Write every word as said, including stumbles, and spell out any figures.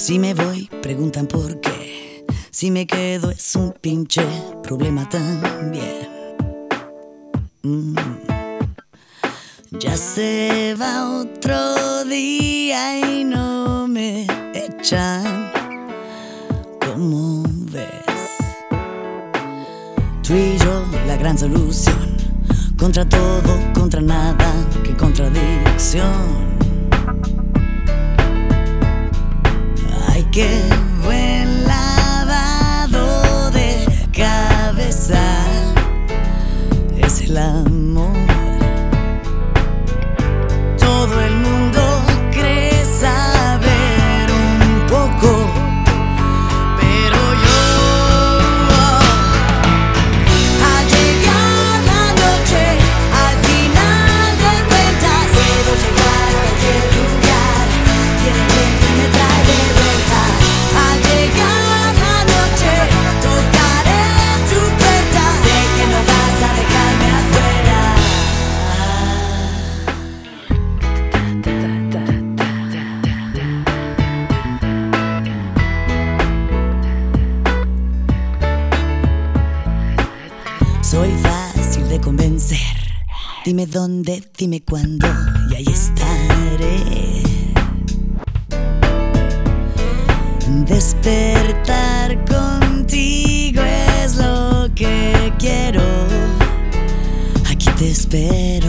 Si me voy, preguntan por qué. Si me quedo, es un pinche problema también. Mm. Ya se va otro día y no me echan. ¿Cómo ves? Tú y yo, la gran solución. Contra todo, contra nada, qué contradicción. Ay, qué buen lavado de cabeza es el amor. Todo el mundo cree saber un poco, pero yo, al llegar la noche, al final de cuentas, puedo llegar a cualquier lugar. Tiene que me trae de vuelta. Al llegar la noche, tocaré tu puerta. Sé que no vas a dejarme afuera. Soy fácil de convencer. Dime dónde, dime cuándo, y ahí estaré. Despertar contigo es lo que quiero. Aquí te espero.